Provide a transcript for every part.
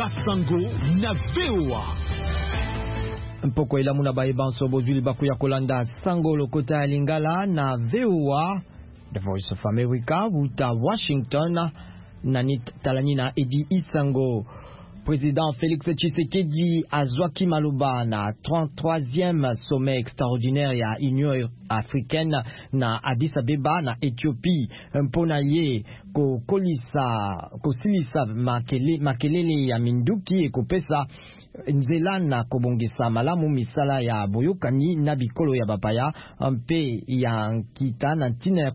Basango na VOA. Mpoko ila muna baibanso bozuli bakuya kolanda Sango lokota ya Lingala na VOA, The Voice of America, wuta Washington, na talani na Edi Isango. Président Félix Tshisekedi azwaki maloba na 33e sommet extraordinaire ya Union africaine na Addis Abeba na Ethiopie, mpona ye kosilisa makelele ya minduki ekopesa nzela na kobongisa malamu misala ya boyokani na bikolo ya bapaya mpe ya nkita na ntina ya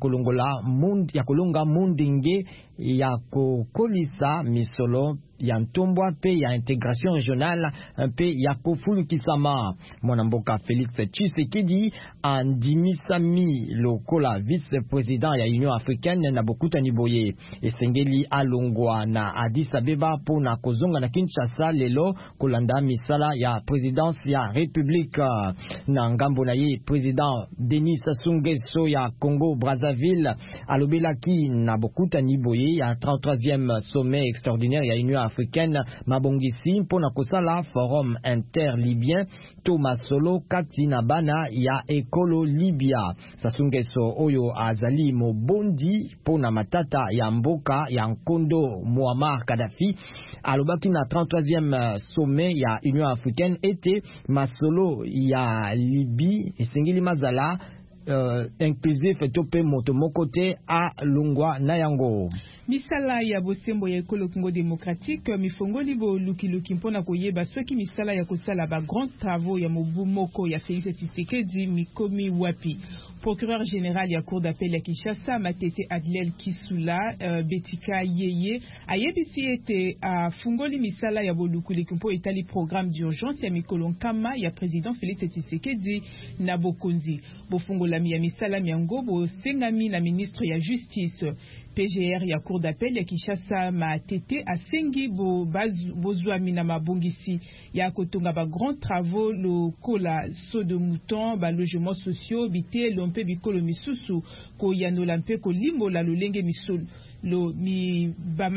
kolonga mundenge ya kokolisa misolo ya ntombwa pe ya intégration régionale pe ya kofulukisama. Mwanamboka Félix Tshisekedi andimisami lokola vice-président ya Union africaine na bokuta niboye esengeli alongwa na Addis Abeba po na kozonga na Kinshasa lelo kolanda misala ya présidence ya république. Na ngambo na ye président Denis Sassou Nguesso ya Congo Brazzaville alobelaki na bokuta niboye ya 33e sommet extraordinaire ya Union africaine mabongisi mpona kosala forum inter-libyen to masolo kati na bana ya ekolo Libya. Sassou Nguesso oyo azali mobondi mpona matata ya mboka ya Nkondo Muammar Gaddafi alobaki na 33e sommet ya Union africaine ete masolo ya Libye esengeli mazala inclusif tope moto mokote a lungwa na yango. Misala ya bosembo ya ekolo Congo démocratique mifongoli bo luki mpona koyeba soki misala ya kosala ba grand travaux ya mobu moko ya Félix Tshisekedi mikomi wapi. Procureur général ya cour d'appel ya Kinshasa Matete Adlel Kisula Betika Yeye ayebisi ete fungoli misala ya bolukuli mpo etali programme d'urgence ya mikolo nkama ya président Félix Tshisekedi na bokonzi. Bofungola ya misala miango bo sengami na ministre ya justice. PGR ya cour d'appel ya Kinshasa Matete asengi bozwami na mabongisi ya kotonga ba grand travaux lokola saut de mouton ba logements sociaux bite lompe bikolo misusu ko yanola mpe ko limbola lolenge misolo lo mi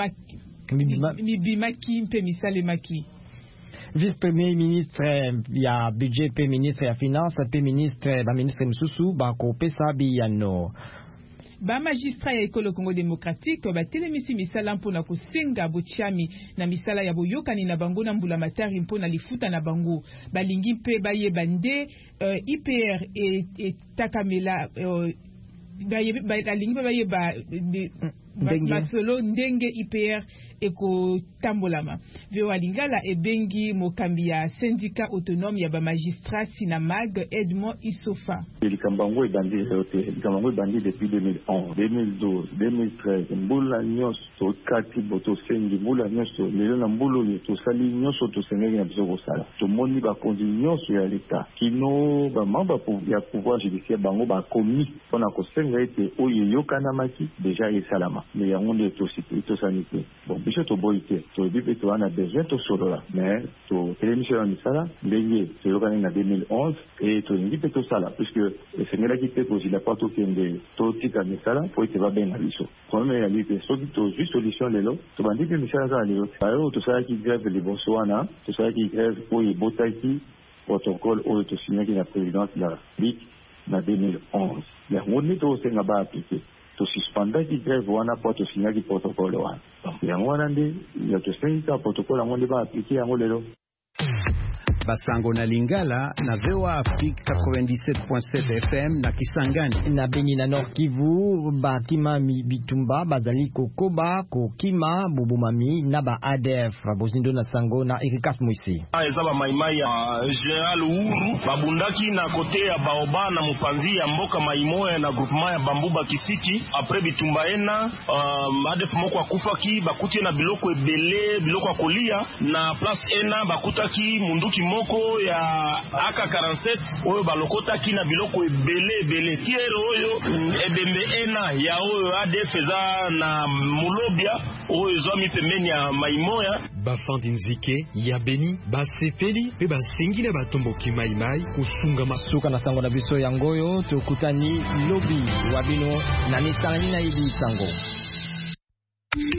bimaki mpe misalemaki. Vice-premier ministre ya budget pe ministre ya finance pe ministre misusu ba ko pesa biyano. Ba magistrat ya ekolo Congo démocratique ba telemisi misala mpona kosenga bochami na misala ya boyokani na bango na mbula matari mpona lifuta na bango balingi mpe bayeba nde IPR takamela balingi mpe bayeba masolo ndenge IPR eko tambolama. VOA Lingala ebengi mokambi ya syndicat autonome ya ba magistrat Sinamag Edmond Isofa. Likambango ebandi depuis 2011, 2012, 2013. Mbula nyoso kati boto sengi mbula nyoso lelo na mbulu to sali nyoso to sengi na biso kosala. To moni ba konzi nyoso ya leta kino ba mamba ya pouvoir judiciaire bango ba komi pona ko senga ete oyo yokana maki déjà esalama. Mais yango nde to site to sanité. Bon biso to boite to bipe to ana besoin to solola mais to télémission misala ndenge to yokana na 2011 et to ngi pe to sala puisque sengela ki pe ko jila pato kende to tika misala po ite ba ben na biso. Problème ya lipe so to juste solution lelo to bandi pe misala za lelo ayo to sala ki grève le Botswana to sala ki grève po e botaki protocole o to signé ki na présidence de la République na 2011. Ya ngoni to senga ba appliquer to suspendre ki grève wana po to signé ki protocole wana. Yango wana nde ya to senga protocole yango nde ba appliquer yango lelo. Basango na Lingala na VOA Afrique 97.7 FM na Kisangani na Beni na Nord Kivu bakima bitumba bazali kokoba kokima bubumami na ba ADF bozindo na Sango na Erikas Moisi ezaba maimai ya General Uru babundaki na kote ya Baoba na Mupanzi ya mboka maimoya na groupement ya Bambuba Kisiki après bitumba ena ADF moko akufaki bakuti na biloko ebele biloko akolia na place ena bakutaki munduki moko ya AK47 oyo balokota kina biloko ebele tiero oyo ebembe ena ya oyo ADF za na mulobia oyo zwa mi pembeni ya maimoya bafandi nzike ya Beni basepeli pe basengi na batomboki maimai kusunga masuka na Sango na biso yangoyo tokutani lobi wabino na nitani na idi Sango.